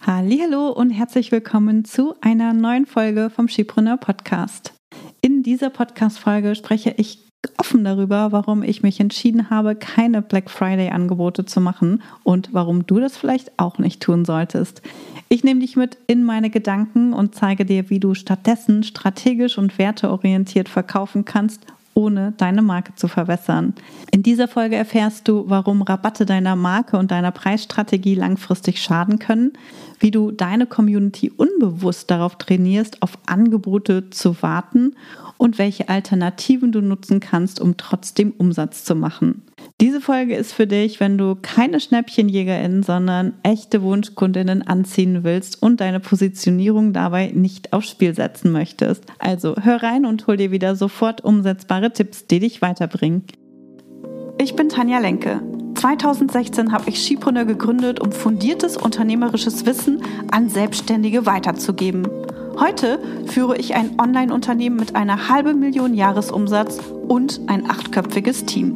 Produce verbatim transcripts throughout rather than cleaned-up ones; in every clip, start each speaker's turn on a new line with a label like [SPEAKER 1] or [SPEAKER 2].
[SPEAKER 1] Hallihallo und herzlich willkommen zu einer neuen Folge vom Skipreneur Podcast. In dieser Podcast-Folge spreche ich offen darüber, warum ich mich entschieden habe, keine Black Friday-Angebote zu machen und warum du das vielleicht auch nicht tun solltest. Ich nehme dich mit in meine Gedanken und zeige dir, wie du stattdessen strategisch und werteorientiert verkaufen kannst, ohne deine Marke zu verwässern. In dieser Folge erfährst du, warum Rabatte deiner Marke und deiner Preisstrategie langfristig schaden können, wie du deine Community unbewusst darauf trainierst, auf Angebote zu warten und welche Alternativen du nutzen kannst, um trotzdem Umsatz zu machen. Diese Folge ist für dich, wenn du keine SchnäppchenjägerInnen, sondern echte Wunschkundinnen anziehen willst und deine Positionierung dabei nicht aufs Spiel setzen möchtest. Also hör rein und hol dir wieder sofort umsetzbare Tipps, die dich weiterbringen. Ich bin Tanja Lenke. zweitausendsechzehn habe ich Skipreneur gegründet, um fundiertes unternehmerisches Wissen an Selbstständige weiterzugeben. Heute führe ich ein Online-Unternehmen mit einer halben Million Jahresumsatz und ein achtköpfiges Team.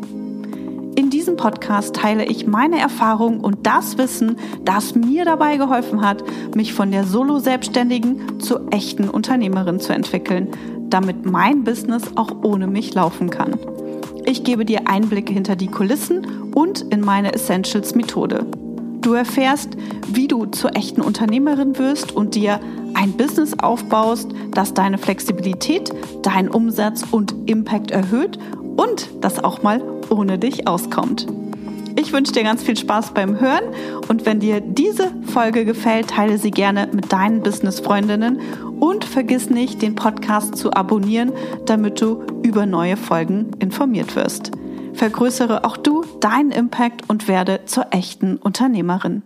[SPEAKER 1] In diesem Podcast teile ich meine Erfahrungen und das Wissen, das mir dabei geholfen hat, mich von der Solo-Selbstständigen zur echten Unternehmerin zu entwickeln, damit mein Business auch ohne mich laufen kann. Ich gebe dir Einblicke hinter die Kulissen und in meine Essentials-Methode. Du erfährst, wie du zur echten Unternehmerin wirst und dir ein Business aufbaust, das deine Flexibilität, deinen Umsatz und Impact erhöht und das auch mal ohne dich auskommt. Ich wünsche dir ganz viel Spaß beim Hören und wenn dir diese Folge gefällt, teile sie gerne mit deinen Business-Freundinnen und vergiss nicht, den Podcast zu abonnieren, damit du über neue Folgen informiert wirst. Vergrößere auch du deinen Impact und werde zur echten Unternehmerin.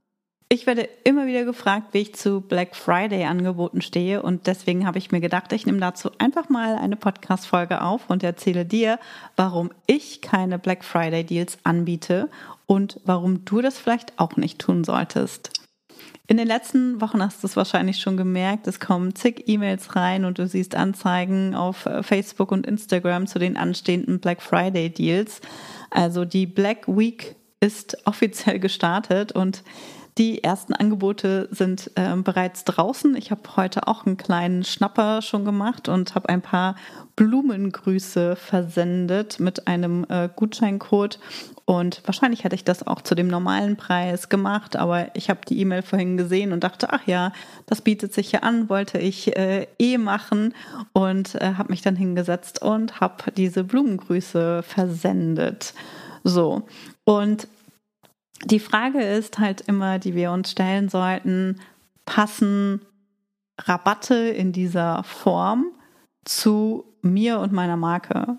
[SPEAKER 1] Ich werde immer wieder gefragt, wie ich zu Black Friday-Angeboten stehe und deswegen habe ich mir gedacht, ich nehme dazu einfach mal eine Podcast-Folge auf und erzähle dir, warum ich keine Black Friday-Deals anbiete und warum du das vielleicht auch nicht tun solltest. In den letzten Wochen hast du es wahrscheinlich schon gemerkt, es kommen zig E-Mails rein und du siehst Anzeigen auf Facebook und Instagram zu den anstehenden Black Friday Deals. Also die Black Week ist offiziell gestartet und die ersten Angebote sind äh, bereits draußen. Ich habe heute auch einen kleinen Schnapper schon gemacht und habe ein paar Blumengrüße versendet mit einem äh, Gutscheincode. Und wahrscheinlich hätte ich das auch zu dem normalen Preis gemacht, aber ich habe die E-Mail vorhin gesehen und dachte, ach ja, das bietet sich ja an, wollte ich äh, eh machen und äh, habe mich dann hingesetzt und habe diese Blumengrüße versendet. So, und die Frage ist halt immer, die wir uns stellen sollten, passen Rabatte in dieser Form zu mir und meiner Marke?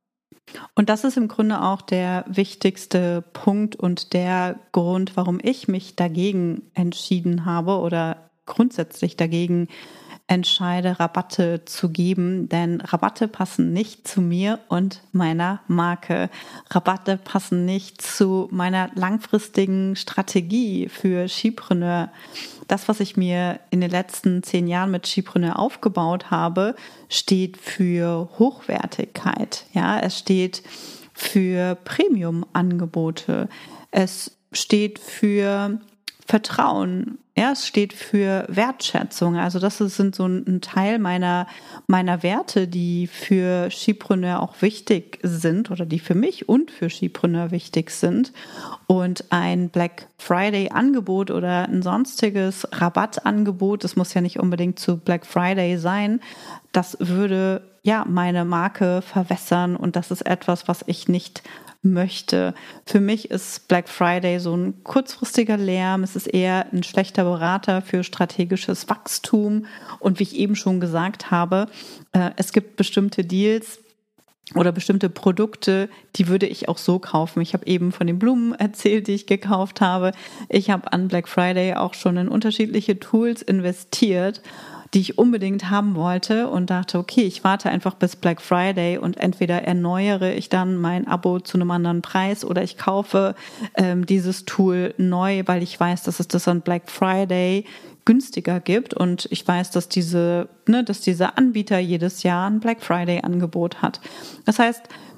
[SPEAKER 1] Und das ist im Grunde auch der wichtigste Punkt und der Grund, warum ich mich dagegen entschieden habe oder grundsätzlich dagegen entscheide, Rabatte zu geben, denn Rabatte passen nicht zu mir und meiner Marke. Rabatte passen nicht zu meiner langfristigen Strategie für Skipreneur. Das, was ich mir in den letzten zehn Jahren mit Skipreneur aufgebaut habe, steht für Hochwertigkeit. Ja, es steht für Premium-Angebote. Es steht für Vertrauen. Ja, es steht für Wertschätzung. Also das sind so ein Teil meiner, meiner Werte, die für Skipreneur auch wichtig sind oder die für mich und für Skipreneur wichtig sind. Und ein Black Friday-Angebot oder ein sonstiges Rabattangebot, das muss ja nicht unbedingt zu Black Friday sein, das würde ja meine Marke verwässern und das ist etwas, was ich nicht möchte. Für mich ist Black Friday so ein kurzfristiger Lärm. Es ist eher ein schlechter Berater für strategisches Wachstum. Und wie ich eben schon gesagt habe, äh, es gibt bestimmte Deals oder bestimmte Produkte, die würde ich auch so kaufen. Ich habe eben von den Blumen erzählt, die ich gekauft habe. Ich habe an Black Friday auch schon in unterschiedliche Tools investiert, die ich unbedingt haben wollte und dachte, okay, ich warte einfach bis Black Friday und entweder erneuere ich dann mein Abo zu einem anderen Preis oder ich kaufe ähm, dieses Tool neu, weil ich weiß, dass es das an Black Friday günstiger gibt und ich weiß, dass diese, ne, dass dieser Anbieter jedes Jahr ein Black Friday Angebot hat. Das heißt,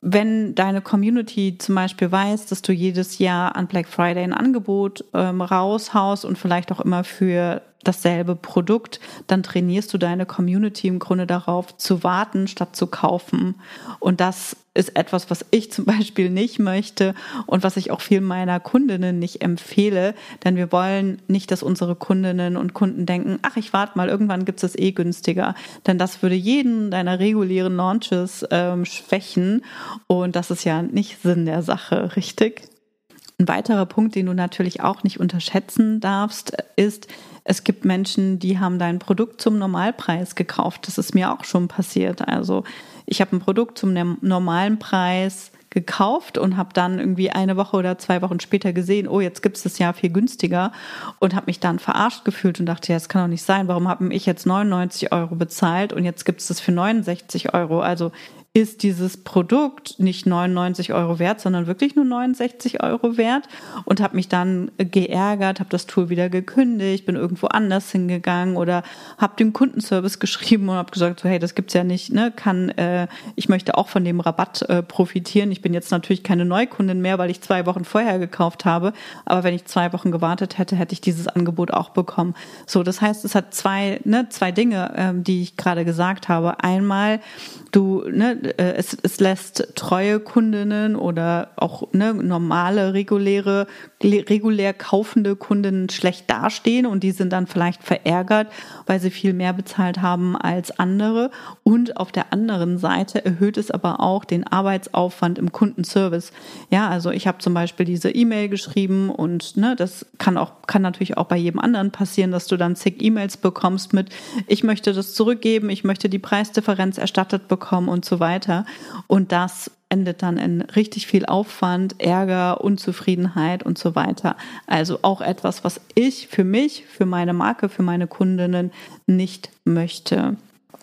[SPEAKER 1] wenn deine Community zum Beispiel weiß, dass du jedes Jahr an Black Friday ein Angebot ähm, raushaust und vielleicht auch immer für dasselbe Produkt, dann trainierst du deine Community im Grunde darauf zu warten, statt zu kaufen. Und das ist etwas, was ich zum Beispiel nicht möchte und was ich auch vielen meiner Kundinnen nicht empfehle, denn wir wollen nicht, dass unsere Kundinnen und Kunden denken, ach, ich warte mal, irgendwann gibt es eh günstiger, denn das würde jeden deiner regulären Launches ähm, schwächen und das ist ja nicht Sinn der Sache, richtig? Ein weiterer Punkt, den du natürlich auch nicht unterschätzen darfst, ist, es gibt Menschen, die haben dein Produkt zum Normalpreis gekauft. Das ist mir auch schon passiert. Also ich habe ein Produkt zum normalen Preis gekauft und habe dann irgendwie eine Woche oder zwei Wochen später gesehen, oh, jetzt gibt es das ja viel günstiger und habe mich dann verarscht gefühlt und dachte, ja, das kann doch nicht sein. Warum habe ich jetzt neunundneunzig Euro bezahlt und jetzt gibt es das für neunundsechzig Euro? Also ist dieses Produkt nicht neunundneunzig Euro wert, sondern wirklich nur neunundsechzig Euro wert und habe mich dann geärgert, habe das Tool wieder gekündigt, bin irgendwo anders hingegangen oder habe dem Kundenservice geschrieben und habe gesagt, so, hey, das gibt's ja nicht, ne? Kann äh, ich möchte auch von dem Rabatt äh, profitieren. Ich bin jetzt natürlich keine Neukundin mehr, weil ich zwei Wochen vorher gekauft habe, aber wenn ich zwei Wochen gewartet hätte, hätte ich dieses Angebot auch bekommen. So, das heißt, es hat zwei, ne, zwei Dinge, ähm, die ich gerade gesagt habe. Einmal, du, ne, Es, es lässt treue Kundinnen oder auch ne, normale, reguläre, regulär kaufende Kundinnen schlecht dastehen und die sind dann vielleicht verärgert, weil sie viel mehr bezahlt haben als andere. Und auf der anderen Seite erhöht es aber auch den Arbeitsaufwand im Kundenservice. Ja, also ich habe zum Beispiel diese E-Mail geschrieben und ne, das kann auch kann natürlich auch bei jedem anderen passieren, dass du dann zig E-Mails bekommst mit, ich möchte das zurückgeben, ich möchte die Preisdifferenz erstattet bekommen und so weiter. Und das endet dann in richtig viel Aufwand, Ärger, Unzufriedenheit und so weiter. Also auch etwas, was ich für mich, für meine Marke, für meine Kundinnen nicht möchte.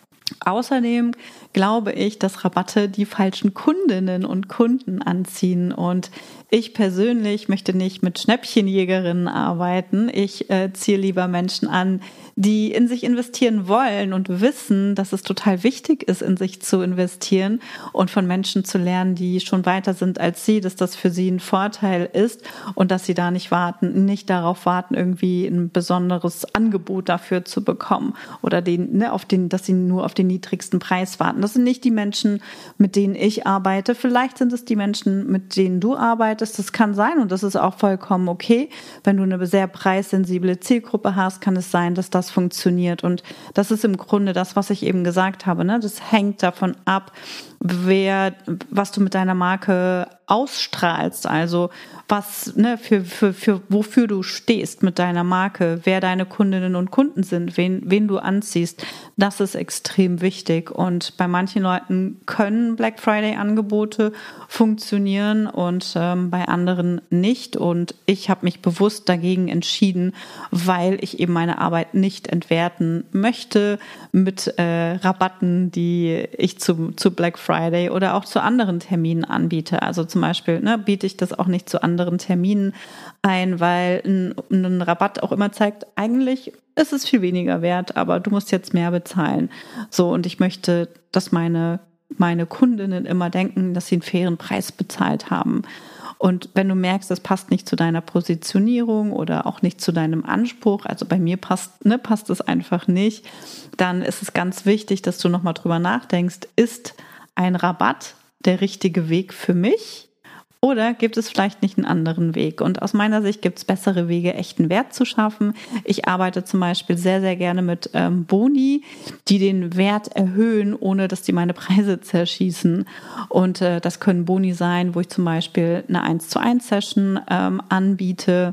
[SPEAKER 1] Außerdem glaube ich, dass Rabatte die falschen Kundinnen und Kunden anziehen und ich persönlich möchte nicht mit Schnäppchenjägerinnen arbeiten. Ich äh, ziehe lieber Menschen an, die in sich investieren wollen und wissen, dass es total wichtig ist, in sich zu investieren und von Menschen zu lernen, die schon weiter sind als sie, dass das für sie ein Vorteil ist und dass sie da nicht warten, nicht darauf warten, irgendwie ein besonderes Angebot dafür zu bekommen oder den, ne, auf den, dass sie nur auf den niedrigsten Preis warten. Das sind nicht die Menschen, mit denen ich arbeite. Vielleicht sind es die Menschen, mit denen du arbeitest. Das kann sein und das ist auch vollkommen okay. Wenn du eine sehr preissensible Zielgruppe hast, kann es sein, dass das funktioniert. Und das ist im Grunde das, was ich eben gesagt habe. Ne? Das hängt davon ab, wer, was du mit deiner Marke ausstrahlst, also was, ne, für, für, für, wofür du stehst mit deiner Marke, wer deine Kundinnen und Kunden sind, wen, wen du anziehst, das ist extrem wichtig. Und bei manchen Leuten können Black Friday Angebote funktionieren und ähm, bei anderen nicht. Und ich habe mich bewusst dagegen entschieden, weil ich eben meine Arbeit nicht entwerten möchte mit äh, Rabatten, die ich zu, zu Black Friday oder auch zu anderen Terminen anbiete. Also zum Beispiel ne, biete ich das auch nicht zu anderen Terminen ein, weil ein, ein Rabatt auch immer zeigt, eigentlich ist es viel weniger wert, aber du musst jetzt mehr bezahlen. So, und ich möchte, dass meine, meine Kundinnen immer denken, dass sie einen fairen Preis bezahlt haben. Und wenn du merkst, das passt nicht zu deiner Positionierung oder auch nicht zu deinem Anspruch, also bei mir passt, ne, passt es einfach nicht, dann ist es ganz wichtig, dass du nochmal drüber nachdenkst, ist ein Rabatt der richtige Weg für mich? Oder gibt es vielleicht nicht einen anderen Weg? Und aus meiner Sicht gibt es bessere Wege, echten Wert zu schaffen. Ich arbeite zum Beispiel sehr, sehr gerne mit ähm, Boni, die den Wert erhöhen, ohne dass die meine Preise zerschießen. Und äh, das können Boni sein, wo ich zum Beispiel eine eins zu eins Session ähm, anbiete,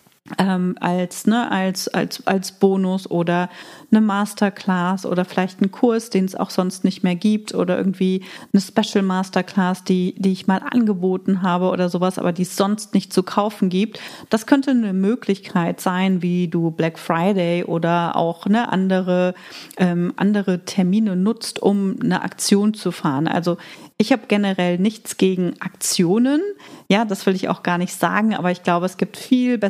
[SPEAKER 1] Ähm, als, ne, als, als, als Bonus oder eine Masterclass oder vielleicht einen Kurs, den es auch sonst nicht mehr gibt oder irgendwie eine Special Masterclass, die, die ich mal angeboten habe oder sowas, aber die es sonst nicht zu kaufen gibt. Das könnte eine Möglichkeit sein, wie du Black Friday oder auch ne, andere, ähm, andere Termine nutzt, um eine Aktion zu fahren. Also ich habe generell nichts gegen Aktionen. Ja, das will ich auch gar nicht sagen, aber ich glaube, es gibt viel bessere Zeitpunkte,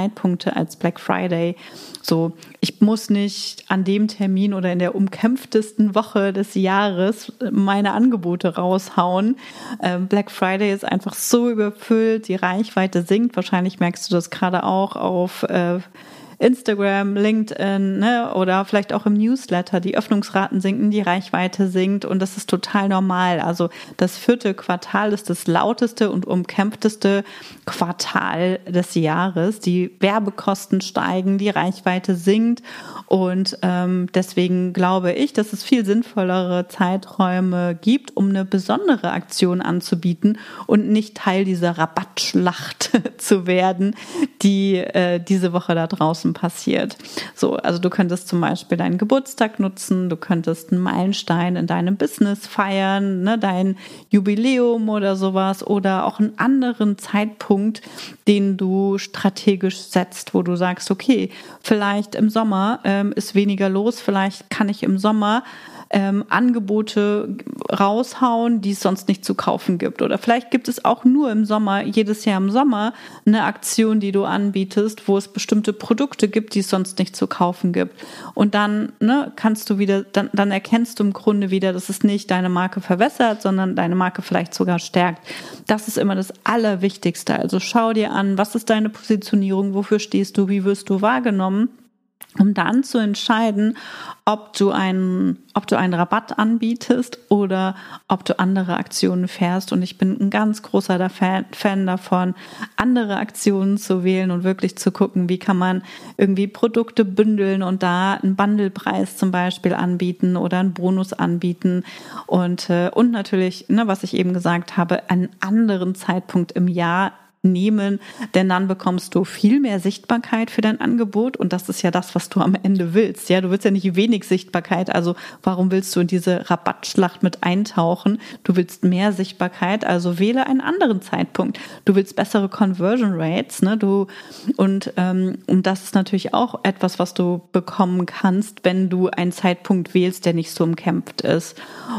[SPEAKER 1] Zeitpunkte als Black Friday. So, ich muss nicht an dem Termin oder in der umkämpftesten Woche des Jahres meine Angebote raushauen. Ähm, Black Friday ist einfach so überfüllt, die Reichweite sinkt. Wahrscheinlich merkst du das gerade auch auf äh, Instagram, LinkedIn, ne, oder vielleicht auch im Newsletter. Die Öffnungsraten sinken, die Reichweite sinkt und das ist total normal. Also das vierte Quartal ist das lauteste und umkämpfteste Quartal des Jahres. Die Werbekosten steigen, die Reichweite sinkt und ähm, deswegen glaube ich, dass es viel sinnvollere Zeiträume gibt, um eine besondere Aktion anzubieten und nicht Teil dieser Rabattschlacht zu werden, die äh, diese Woche da draußen passiert. So, also du könntest zum Beispiel deinen Geburtstag nutzen, du könntest einen Meilenstein in deinem Business feiern, ne, dein Jubiläum oder sowas oder auch einen anderen Zeitpunkt, den du strategisch setzt, wo du sagst, okay, vielleicht im Sommer ähm, ist weniger los, vielleicht kann ich im Sommer Ähm, Angebote raushauen, die es sonst nicht zu kaufen gibt. Oder vielleicht gibt es auch nur im Sommer, jedes Jahr im Sommer, eine Aktion, die du anbietest, wo es bestimmte Produkte gibt, die es sonst nicht zu kaufen gibt. Und dann ne, kannst du wieder, dann, dann erkennst du im Grunde wieder, dass es nicht deine Marke verwässert, sondern deine Marke vielleicht sogar stärkt. Das ist immer das Allerwichtigste. Also schau dir an, was ist deine Positionierung, wofür stehst du, wie wirst du wahrgenommen, um dann zu entscheiden, ob du einen, ob du einen Rabatt anbietest oder ob du andere Aktionen fährst. Und ich bin ein ganz großer Fan, Fan davon, andere Aktionen zu wählen und wirklich zu gucken, wie kann man irgendwie Produkte bündeln und da einen Bundlepreis zum Beispiel anbieten oder einen Bonus anbieten. Und, und natürlich, ne, was ich eben gesagt habe, einen anderen Zeitpunkt im Jahr nehmen, denn dann bekommst du viel mehr Sichtbarkeit für dein Angebot und das ist ja das, was du am Ende willst. Ja, du willst ja nicht wenig Sichtbarkeit, also warum willst du in diese Rabattschlacht mit eintauchen? Du willst mehr Sichtbarkeit, also wähle einen anderen Zeitpunkt. Du willst bessere Conversion Rates, ne? Du und ähm, und das ist natürlich auch etwas, was du bekommen kannst, wenn du einen Zeitpunkt wählst, der nicht so umkämpft ist.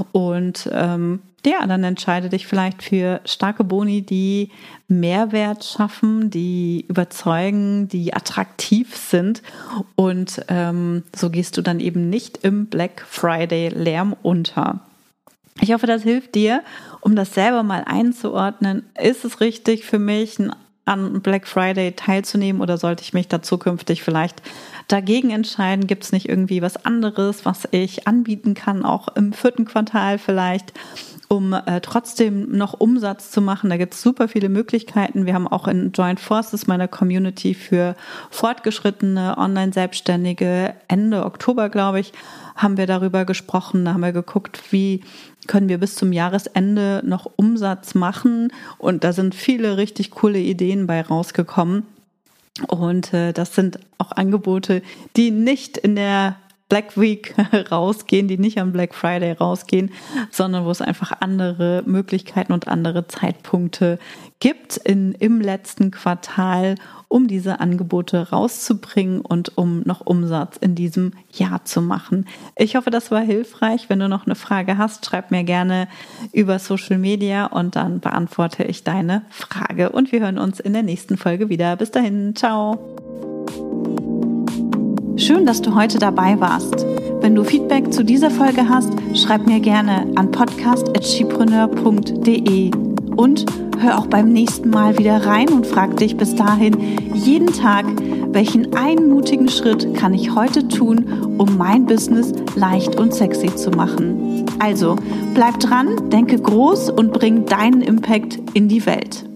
[SPEAKER 1] Und ähm, ja, dann entscheide dich vielleicht für starke Boni, die Mehrwert schaffen, die überzeugen, die attraktiv sind und ähm, so gehst du dann eben nicht im Black Friday Lärm unter. Ich hoffe, das hilft dir, um das selber mal einzuordnen. Ist es richtig für mich, an Black Friday teilzunehmen oder sollte ich mich da zukünftig vielleicht dagegen entscheiden? Gibt es nicht irgendwie was anderes, was ich anbieten kann, auch im vierten Quartal vielleicht, um äh, trotzdem noch Umsatz zu machen? Da gibt es super viele Möglichkeiten. Wir haben auch in Joint Forces, meiner Community für fortgeschrittene Online-Selbstständige, Ende Oktober, glaube ich, haben wir darüber gesprochen. Da haben wir geguckt, wie können wir bis zum Jahresende noch Umsatz machen. Und da sind viele richtig coole Ideen bei rausgekommen. Und äh, das sind auch Angebote, die nicht in der Black Week rausgehen, die nicht am Black Friday rausgehen, sondern wo es einfach andere Möglichkeiten und andere Zeitpunkte gibt in, im letzten Quartal, um diese Angebote rauszubringen und um noch Umsatz in diesem Jahr zu machen. Ich hoffe, das war hilfreich. Wenn du noch eine Frage hast, schreib mir gerne über Social Media und dann beantworte ich deine Frage. Und wir hören uns in der nächsten Folge wieder. Bis dahin, ciao. Schön, dass du heute dabei warst. Wenn du Feedback zu dieser Folge hast, schreib mir gerne an podcast at skipreneur punkt de und hör auch beim nächsten Mal wieder rein und frag dich bis dahin jeden Tag, welchen einen mutigen Schritt kann ich heute tun, um mein Business leicht und sexy zu machen. Also, bleib dran, denke groß und bring deinen Impact in die Welt.